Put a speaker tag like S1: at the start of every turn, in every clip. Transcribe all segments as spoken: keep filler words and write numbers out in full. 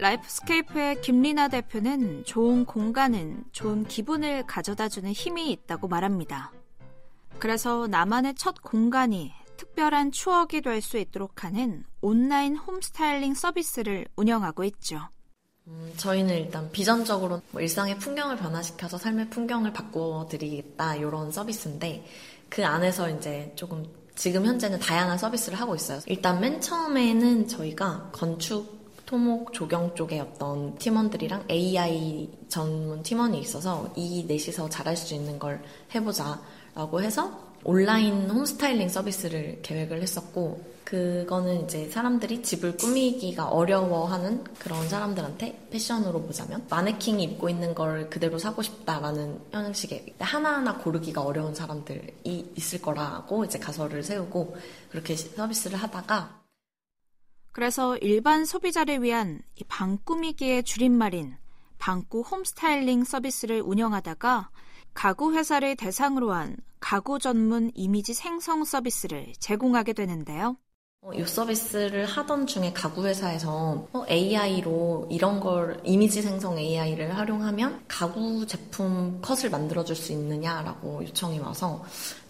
S1: 라이프스케이프의 김리나 대표는 좋은 공간은 좋은 기분을 가져다주는 힘이 있다고 말합니다. 그래서 나만의 첫 공간이 특별한 추억이 될 수 있도록 하는 온라인 홈스타일링 서비스를 운영하고 있죠.
S2: 음, 저희는 일단 비전적으로 뭐 일상의 풍경을 변화시켜서 삶의 풍경을 바꿔드리겠다 이런 서비스인데 그 안에서 이제 조금 지금 현재는 다양한 서비스를 하고 있어요. 일단 맨 처음에는 저희가 건축, 토목, 조경 쪽에 어떤 팀원들이랑 에이아이 전문 팀원이 있어서 이 넷이서 잘할 수 있는 걸 해보자라고 해서 온라인 홈스타일링 서비스를 계획을 했었고 그거는 이제 사람들이 집을 꾸미기가 어려워하는 그런 사람들한테 패션으로 보자면 마네킹이 입고 있는 걸 그대로 사고 싶다라는 형식의 하나하나 고르기가 어려운 사람들이 있을 거라고 이제 가설을 세우고 그렇게 서비스를 하다가
S1: 그래서 일반 소비자를 위한 이 방 꾸미기의 줄임말인 방꾸 홈스타일링 서비스를 운영하다가 가구 회사를 대상으로 한 가구 전문 이미지 생성 서비스를 제공하게 되는데요.
S2: 어, 이 서비스를 하던 중에 가구 회사에서 어, 에이아이로 이런 걸 이미지 생성 에이아이를 활용하면 가구 제품 컷을 만들어줄 수 있느냐라고 요청이 와서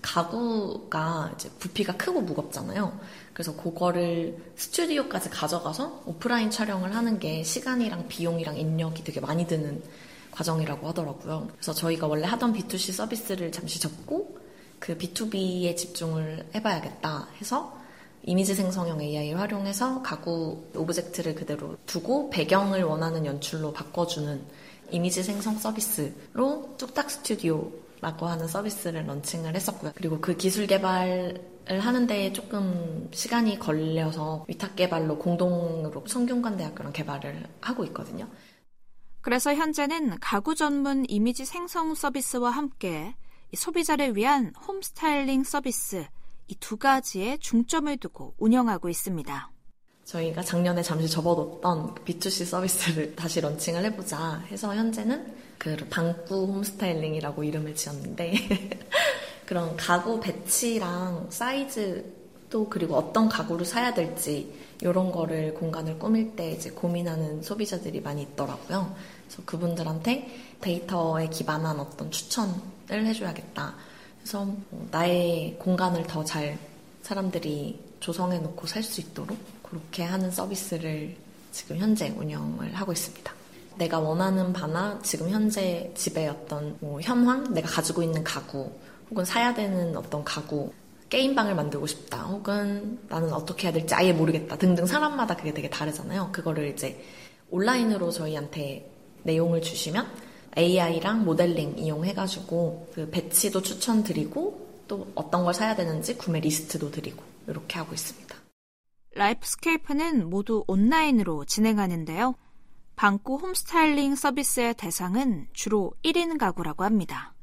S2: 가구가 이제 부피가 크고 무겁잖아요. 그래서 그거를 스튜디오까지 가져가서 오프라인 촬영을 하는 게 시간이랑 비용이랑 인력이 되게 많이 드는 과정이라고 하더라고요. 그래서 저희가 원래 하던 비투씨 서비스를 잠시 접고 그 비투비에 집중을 해봐야겠다 해서 이미지 생성형 에이아이를 활용해서 가구 오브젝트를 그대로 두고 배경을 원하는 연출로 바꿔주는 이미지 생성 서비스로 뚝딱 스튜디오라고 하는 서비스를 런칭을 했었고요. 그리고 그 기술 개발을 하는데 조금 시간이 걸려서 위탁 개발로 공동으로 성균관대학교랑 개발을 하고 있거든요.
S1: 그래서 현재는 가구 전문 이미지 생성 서비스와 함께 소비자를 위한 홈스타일링 서비스 이 두 가지에 중점을 두고 운영하고 있습니다.
S2: 저희가 작년에 잠시 접어뒀던 비투씨 서비스를 다시 런칭을 해보자 해서 현재는 그 방꾸 홈스타일링이라고 이름을 지었는데 그런 가구 배치랑 사이즈 또 그리고 어떤 가구를 사야 될지 이런 거를 공간을 꾸밀 때 이제 고민하는 소비자들이 많이 있더라고요. 그래서 그분들한테 데이터에 기반한 어떤 추천을 해줘야겠다. 그래서 나의 공간을 더 잘 사람들이 조성해놓고 살 수 있도록 그렇게 하는 서비스를 지금 현재 운영을 하고 있습니다. 내가 원하는 바나 지금 현재 집의 어떤 뭐 현황, 내가 가지고 있는 가구 혹은 사야 되는 어떤 가구 게임방을 만들고 싶다 혹은 나는 어떻게 해야 될지 아예 모르겠다 등등 사람마다 그게 되게 다르잖아요. 그거를 이제 온라인으로 저희한테 내용을 주시면 에이아이랑 모델링 이용해가지고 그 배치도 추천드리고 또 어떤 걸 사야 되는지 구매 리스트도 드리고 이렇게 하고 있습니다.
S1: 라이프스케이프는 모두 온라인으로 진행하는데요. 방꾸 홈스타일링 서비스의 대상은 주로 일 인 가구라고 합니다.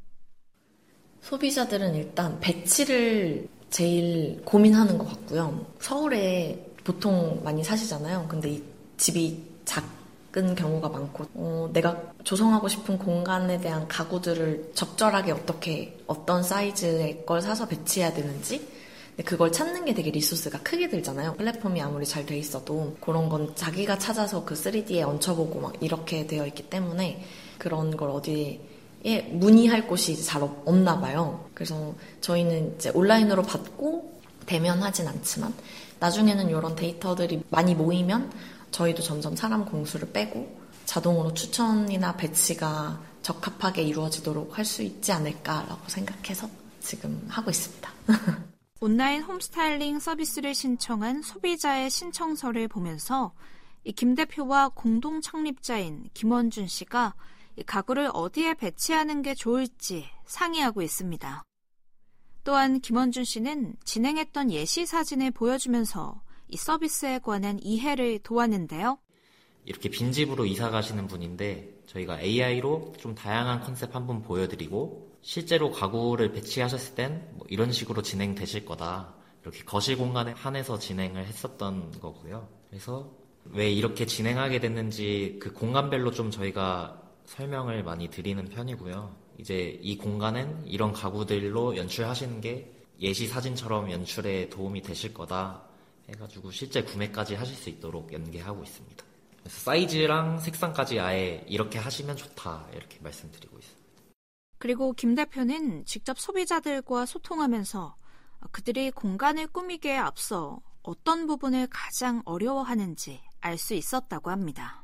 S2: 소비자들은 일단 배치를 제일 고민하는 것 같고요. 서울에 보통 많이 사시잖아요. 근데 이 집이 작은 경우가 많고 어, 내가 조성하고 싶은 공간에 대한 가구들을 적절하게 어떻게 어떤 사이즈의 걸 사서 배치해야 되는지 그걸 찾는 게 되게 리소스가 크게 들잖아요. 플랫폼이 아무리 잘 돼 있어도 그런 건 자기가 찾아서 그 쓰리디에 얹혀보고 막 이렇게 되어 있기 때문에 그런 걸 어디에 문의할 곳이 잘 없나 봐요. 그래서 저희는 이제 온라인으로 받고 대면하진 않지만 나중에는 이런 데이터들이 많이 모이면 저희도 점점 사람 공수를 빼고 자동으로 추천이나 배치가 적합하게 이루어지도록 할 수 있지 않을까라고 생각해서 지금 하고 있습니다.
S1: 온라인 홈스타일링 서비스를 신청한 소비자의 신청서를 보면서 이 김 대표와 공동 창립자인 김원준 씨가 이 가구를 어디에 배치하는 게 좋을지 상의하고 있습니다. 또한 김원준 씨는 진행했던 예시 사진을 보여주면서 이 서비스에 관한 이해를 도왔는데요.
S3: 이렇게 빈집으로 이사 가시는 분인데 저희가 에이아이로 좀 다양한 컨셉 한번 보여드리고 실제로 가구를 배치하셨을 땐 뭐 이런 식으로 진행되실 거다. 이렇게 거실 공간에 한해서 진행을 했었던 거고요. 그래서 왜 이렇게 진행하게 됐는지 그 공간별로 좀 저희가 설명을 많이 드리는 편이고요. 이제 이 공간은 이런 가구들로 연출하시는 게 예시 사진처럼 연출에 도움이 되실 거다 해가지고 실제 구매까지 하실 수 있도록 연계하고 있습니다. 그래서 사이즈랑 색상까지 아예 이렇게 하시면 좋다 이렇게 말씀드리고 있습니다.
S1: 그리고 김 대표는 직접 소비자들과 소통하면서 그들이 공간을 꾸미기에 앞서 어떤 부분을 가장 어려워하는지 알 수 있었다고 합니다.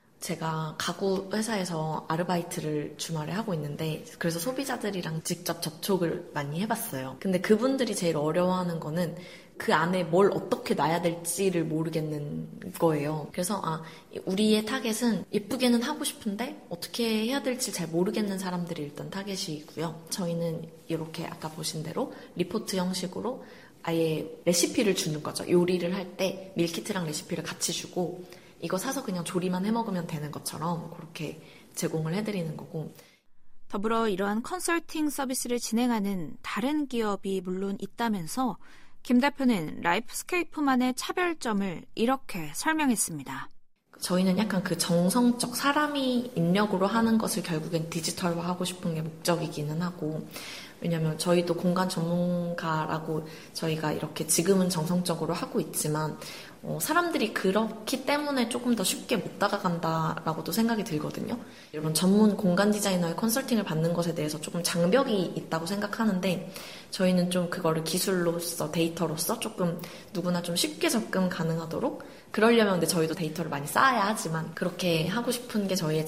S2: 제가 가구 회사에서 아르바이트를 주말에 하고 있는데 그래서 소비자들이랑 직접 접촉을 많이 해봤어요. 근데 그분들이 제일 어려워하는 거는 그 안에 뭘 어떻게 놔야 될지를 모르겠는 거예요. 그래서 아 우리의 타겟은 예쁘게는 하고 싶은데 어떻게 해야 될지 잘 모르겠는 사람들이 일단 타겟이고요. 저희는 이렇게 아까 보신 대로 리포트 형식으로 아예 레시피를 주는 거죠. 요리를 할 때 밀키트랑 레시피를 같이 주고 이거 사서 그냥 조리만 해먹으면 되는 것처럼 그렇게 제공을 해드리는 거고.
S1: 더불어 이러한 컨설팅 서비스를 진행하는 다른 기업이 물론 있다면서 김 대표는 라이프스케이프만의 차별점을 이렇게 설명했습니다.
S2: 저희는 약간 그 정성적 사람이 인력으로 하는 것을 결국엔 디지털화하고 싶은 게 목적이기는 하고, 왜냐면 저희도 공간 전문가라고 저희가 이렇게 지금은 정성적으로 하고 있지만 어, 사람들이 그렇기 때문에 조금 더 쉽게 못 다가간다라고도 생각이 들거든요. 이런 전문 공간 디자이너의 컨설팅을 받는 것에 대해서 조금 장벽이 있다고 생각하는데 저희는 좀 그거를 기술로서 데이터로서 조금 누구나 좀 쉽게 접근 가능하도록 그러려면 근데 저희도 데이터를 많이 쌓아야 하지만 그렇게 하고 싶은 게 저희의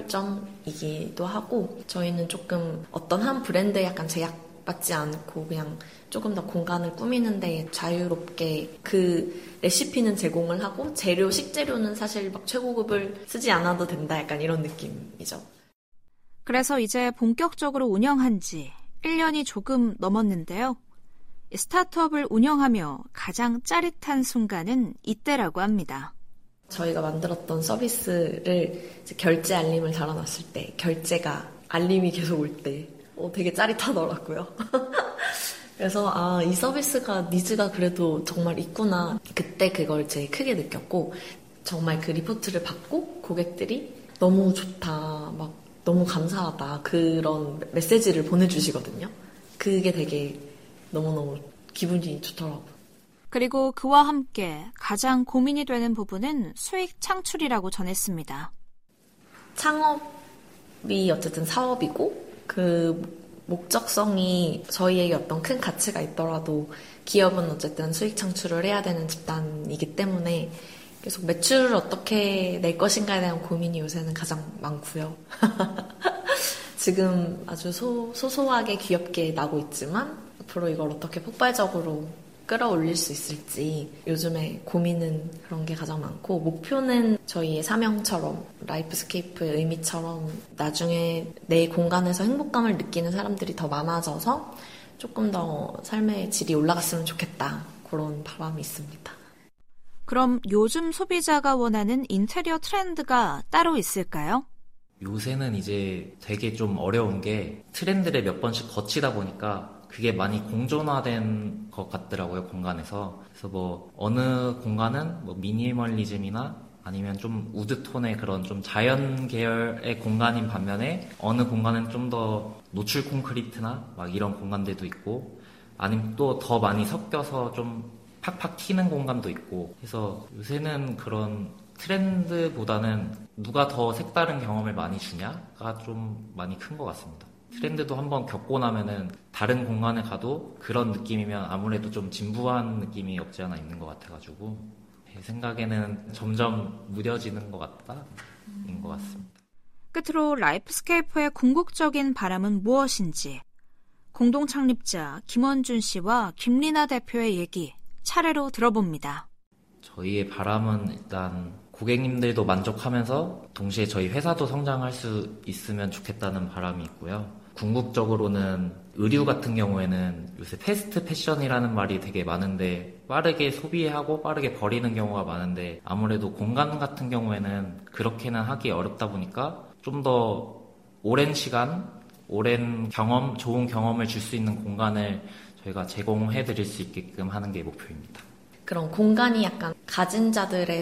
S2: 차별점이기도 하고 저희는 조금 어떤 한 브랜드에 약간 제약받지 않고 그냥 조금 더 공간을 꾸미는 데 자유롭게 그 레시피는 제공을 하고 재료, 식재료는 사실 막 최고급을 쓰지 않아도 된다 약간 이런 느낌이죠.
S1: 그래서 이제 본격적으로 운영한 지 일 년이 조금 넘었는데요. 스타트업을 운영하며 가장 짜릿한 순간은 이때라고 합니다.
S2: 저희가 만들었던 서비스를 이제 결제 알림을 달아놨을 때 결제가 알림이 계속 올 때 어, 되게 짜릿하더라고요. 그래서 아, 이 서비스가 니즈가 그래도 정말 있구나. 그때 그걸 제일 크게 느꼈고 정말 그 리포트를 받고 고객들이 너무 좋다, 막 너무 감사하다 그런 메시지를 보내주시거든요. 그게 되게 너무너무 기분이 좋더라고요.
S1: 그리고 그와 함께 가장 고민이 되는 부분은 수익 창출이라고 전했습니다.
S2: 창업이 어쨌든 사업이고 그 목적성이 저희에게 어떤 큰 가치가 있더라도 기업은 어쨌든 수익 창출을 해야 되는 집단이기 때문에 계속 매출을 어떻게 낼 것인가에 대한 고민이 요새는 가장 많고요. 지금 아주 소, 소소하게 귀엽게 나고 있지만 앞으로 이걸 어떻게 폭발적으로 끌어올릴 수 있을지 요즘에 고민은 그런 게 가장 많고 목표는 저희의 사명처럼 라이프스케이프의 의미처럼 나중에 내 공간에서 행복감을 느끼는 사람들이 더 많아져서 조금 더 삶의 질이 올라갔으면 좋겠다 그런 바람이 있습니다.
S1: 그럼 요즘 소비자가 원하는 인테리어 트렌드가 따로 있을까요?
S3: 요새는 이제 되게 좀 어려운 게 트렌드를 몇 번씩 거치다 보니까 그게 많이 공존화된 것 같더라고요, 공간에서. 그래서 뭐 어느 공간은 뭐 미니멀리즘이나 아니면 좀 우드톤의 그런 좀 자연 계열의 공간인 반면에 어느 공간은 좀 더 노출 콘크리트나 막 이런 공간들도 있고 아니면 또 더 많이 섞여서 좀 팍팍 튀는 공간도 있고 해서 요새는 그런 트렌드보다는 누가 더 색다른 경험을 많이 주냐가 좀 많이 큰 것 같습니다. 트렌드도 한번 겪고 나면은 다른 공간에 가도 그런 느낌이면 아무래도 좀 진부한 느낌이 없지 않아 있는 것 같아가지고 제 생각에는 점점 무뎌지는 것 같다인 것 같습니다.
S1: 끝으로 라이프스케이프의 궁극적인 바람은 무엇인지 공동 창립자 김원준 씨와 김리나 대표의 얘기 차례로 들어봅니다.
S3: 저희의 바람은 일단 고객님들도 만족하면서 동시에 저희 회사도 성장할 수 있으면 좋겠다는 바람이 있고요. 궁극적으로는 의류 같은 경우에는 요새 패스트 패션이라는 말이 되게 많은데 빠르게 소비하고 빠르게 버리는 경우가 많은데 아무래도 공간 같은 경우에는 그렇게는 하기 어렵다 보니까 좀 더 오랜 시간, 오랜 경험, 좋은 경험을 줄 수 있는 공간을 저희가 제공해 드릴 수 있게끔 하는 게 목표입니다.
S2: 그런 공간이 약간 가진 자들의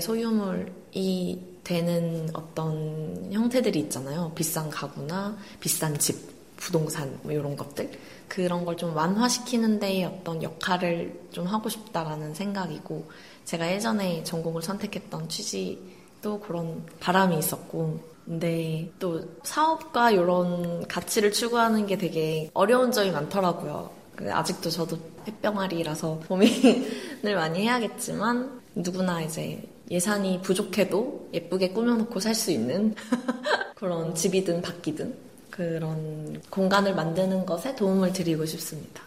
S2: 소유물이 되는 어떤 형태들이 있잖아요. 비싼 가구나 비싼 집, 부동산 뭐 이런 것들. 그런 걸 좀 완화시키는 데에 어떤 역할을 좀 하고 싶다라는 생각이고 제가 예전에 전공을 선택했던 취지도 또 그런 바람이 있었고, 근데 또 사업과 이런 가치를 추구하는 게 되게 어려운 점이 많더라고요. 아직도 저도 햇병아리라서 고민을 많이 해야겠지만 누구나 이제 예산이 부족해도 예쁘게 꾸며놓고 살 수 있는 그런 집이든 밖이든 그런 공간을 만드는 것에 도움을 드리고 싶습니다.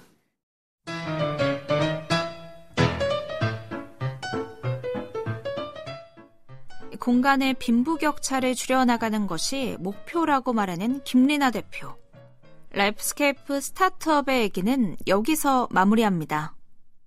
S1: 공간의 빈부격차를 줄여나가는 것이 목표라고 말하는 김리나 대표. 라이프스케이프 스타트업의 얘기는 여기서 마무리합니다.